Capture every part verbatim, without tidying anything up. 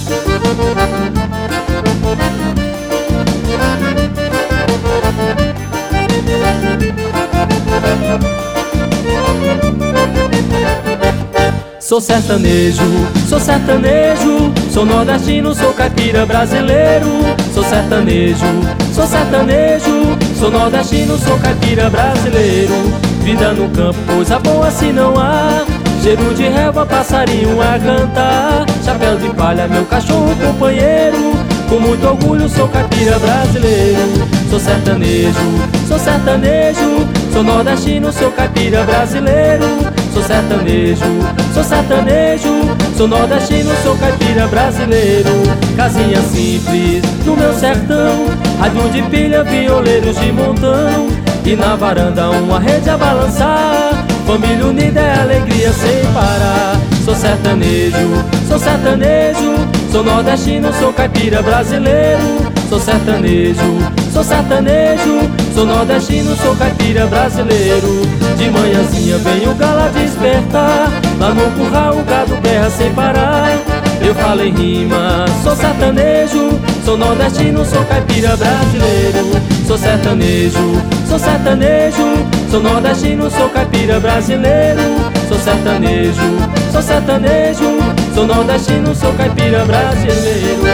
Sou sertanejo, sou sertanejo, sou nordestino, sou caipira brasileiro. Sou sertanejo, sou sertanejo, sou nordestino, sou caipira brasileiro. Vida no campo, coisa boa se não há. Cheiro de relva, passarinho a cantar. Chapéu de palha, meu cachorro companheiro. Com muito orgulho sou caipira brasileiro. Sou sertanejo, sou sertanejo, sou nordestino, sou caipira brasileiro. Sou sertanejo, sou sertanejo, sou nordestino, sou caipira brasileiro. Casinha simples no meu sertão, rádio de pilha, violeiros de montão. E na varanda uma rede a balançar. Família unida é alegria sem parar. Sou sertanejo, sou sertanejo, sou nordestino, sou caipira brasileiro. Sou sertanejo, sou sertanejo, sou nordestino, sou caipira brasileiro. De manhãzinha vem o galo a despertar, lá no curral o gado berra sem parar. Eu falo em rima, sou sertanejo, sou nordestino, sou caipira brasileiro. Sou sertanejo, sou sertanejo, sou nordestino, sou caipira brasileiro. Sou sertanejo, sou sertanejo, sou nordestino, sou caipira brasileiro.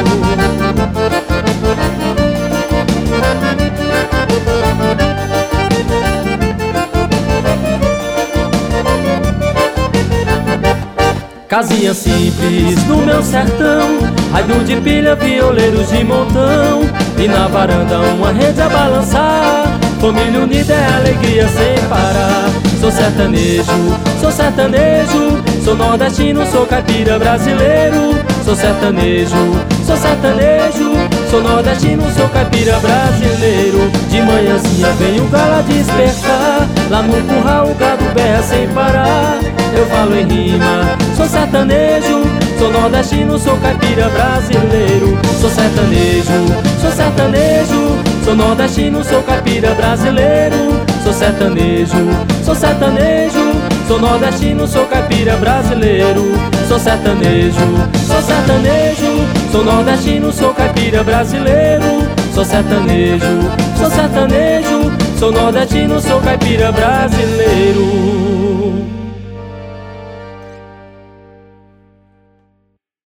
Casinha simples no meu sertão, rádio de pilha, violeiros de montão. E na varanda uma rede a balançar. Família unida é alegria sem parar. Sou sertanejo, sou sertanejo, sou nordestino, sou caipira brasileiro. Sou sertanejo, sou sertanejo, sou nordestino, sou caipira brasileiro. De manhãzinha vem o galo a despertar, lá no curral o gado berra sem parar. Eu falo em rima, sou sertanejo, sou nordestino, sou caipira brasileiro. Sou sertanejo, sou sertanejo, sou nordestino, sou caipira brasileiro. Sou sertanejo, sou sertanejo, sou nordestino, sou caipira brasileiro. Sou sertanejo, sou sertanejo, sou nordestino, sou caipira brasileiro. Sou sertanejo, sou sertanejo, sou nordestino, sou caipira brasileiro.